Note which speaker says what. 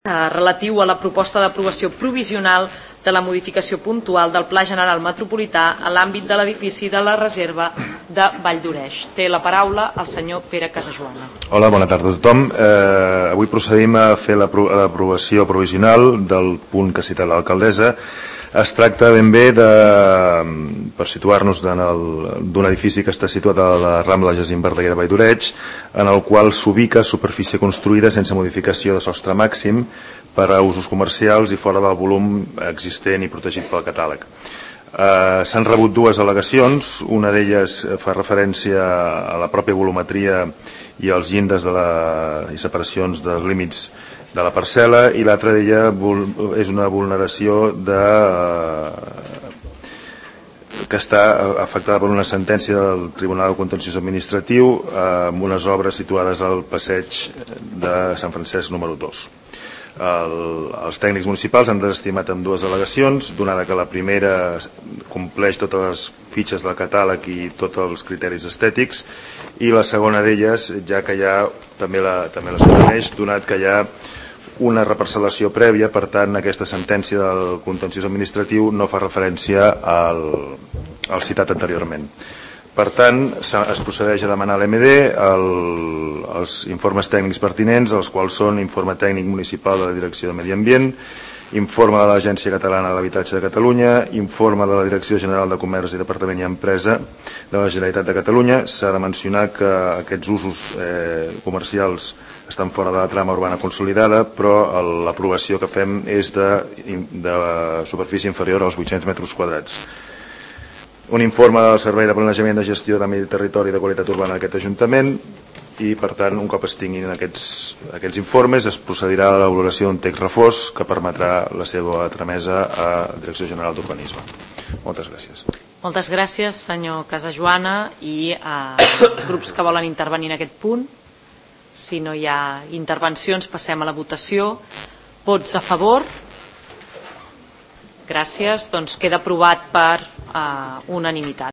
Speaker 1: relatiu a la proposta d'aprovació provisional de la modificació puntual del Pla General Metropolità en l'àmbit de l'edifici de la Reserva de Valldoreix. Té la paraula el senyor Pere Casajoana.
Speaker 2: Hola, bona tarda a tothom. Avui procedim a fer l'aprovació provisional del punt que ha citat l'alcaldessa. Es tracta ben bé, per situar-nos, d'un edifici que està situat a la Rambla Jacint Verdaguer de Valldoreix, en el qual s'ubica superfície construïda sense modificació de sostre màxim per a usos comercials i fora del volum existent i protegit pel catàleg. S'han rebut dues al·legacions, una d'elles fa referència a la pròpia volumetria i als llindes i separacions dels límits de la parcel·la, i l'altra d'ella és una vulneració que està afectada per una sentència del Tribunal Contenciós Administratiu amb unes obres situades al passeig de Sant Francesc número 2. Els tècnics municipals han desestimat amb dues al·legacions, donada que la primera compleix totes les fitxes del catàleg i tots els criteris estètics, i la segona d'elles, ja que també la suprimeix, donat que hi ha una reparcel·lació prèvia. Per tant, aquesta sentència del contenciós administratiu no fa referència al citat anteriorment. Per tant, es procedeix a demanar a l'EMD els informes tècnics pertinents, els quals són informe tècnic municipal de la Direcció de Medi Ambient, informe de l'Agència Catalana de l'Habitatge de Catalunya, informe de la Direcció General de Comerç i Departament i Empresa de la Generalitat de Catalunya. S'ha de mencionar que aquests usos comercials estan fora de la trama urbana consolidada, però l'aprovació que fem és de superfície inferior als 800 metres quadrats. Un informe del Servei de Planejament de Gestió de Medi, Territori i de Qualitat Urbana d'aquest Ajuntament, i per tant, un cop es tinguin aquests informes, es procedirà a l'elaboració d'un text refós que permetrà la seva tramesa a la Direcció General d'Urbanisme. Moltes gràcies.
Speaker 1: Moltes gràcies, senyor Casajoana. I grups que volen intervenir en aquest punt? Si no hi ha intervencions, passem a la votació. Vots a favor? Gràcies. Doncs queda aprovat per unanimitat.